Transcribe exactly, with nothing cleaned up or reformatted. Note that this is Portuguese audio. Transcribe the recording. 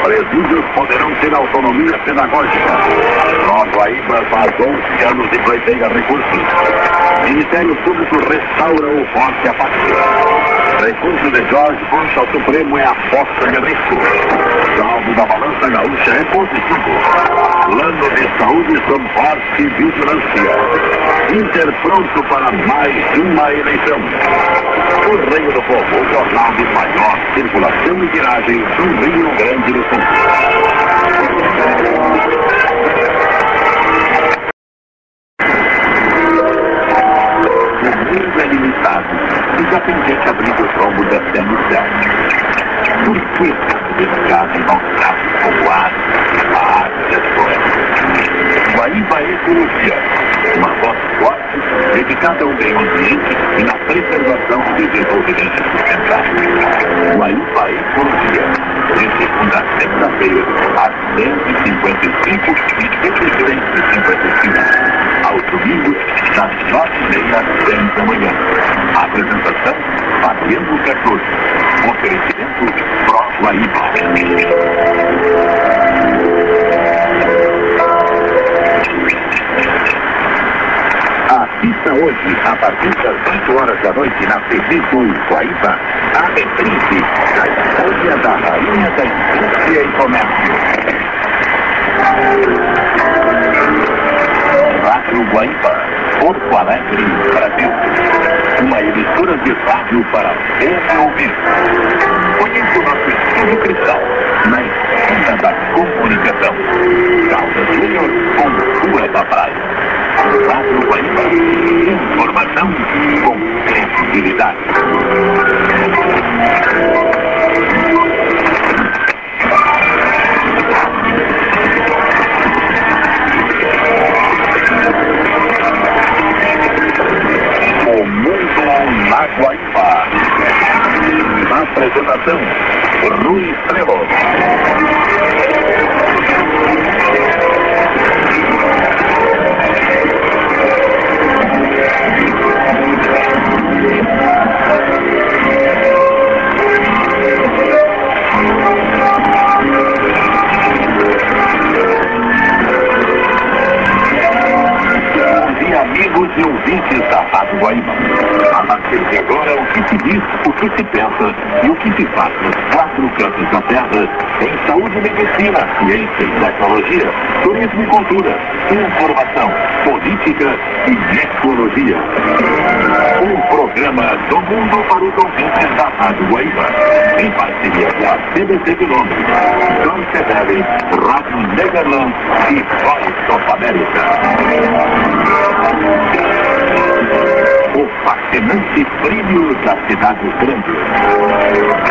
Presídios poderão ter autonomia pedagógica. Nova Guaíba faz onze anos e pleiteia recursos. Ministério Público restaura o forte a pátria. Recurso de Jorge Concha ao Supremo é aposta de risco. Saldo da balança gaúcha é positivo. Plano de saúde sob forte vigilância. Inter pronto para mais uma eleição. Correio do Povo, o jornal de maior circulação e tiragem do Rio Grande do Sul. O mundo é limitado e já tem gente abrindo o trombo descendo o céu. Por que descasem maltratos com o ar, a água e as florestas? Guaíba Ecologia. Uma voz forte, dedicada ao meio ambiente e na preservação do desenvolvimento sustentável. Guaíba Ecologia, de segunda a sexta-feira, às dez e cinquenta e cinco e dezesseis e cinquenta e cinco. Aos domingos, das nove e meia às dez da manhã. A apresentação, Fabiano Cardoso. Oferecimento Pro Guaíba. Assista hoje, a partir das oito horas da noite, na T V do Guaíba, a reprise da história da Rainha da Indústria e Comércio. Rádio Guaíba, Porto Alegre, Brasil. Uma emissora de rádio para ver e ouvir. Conheça o nosso estúdio cristal, na esquina da comunicação. Caldas Júnior, com Rua da Praia. Rádio Guaíba. Informação com credibilidade. O Mundo na Guaíba. Apresentação, Rui Estrela. Amigos e ouvintes da Rádio Guaíba. A partir de agora, o que se diz, o que se pensa e o que se faz nos quatro cantos da terra em saúde e medicina, ciência e tecnologia, turismo e cultura, informação, política e ecologia. Um programa do mundo para os ouvintes da Rádio Guaíba, em parceria com a C B C de Londres, Deutsche Welle, Rádio Negerland e Voice of America. O fascinante brilho das cidades grandes.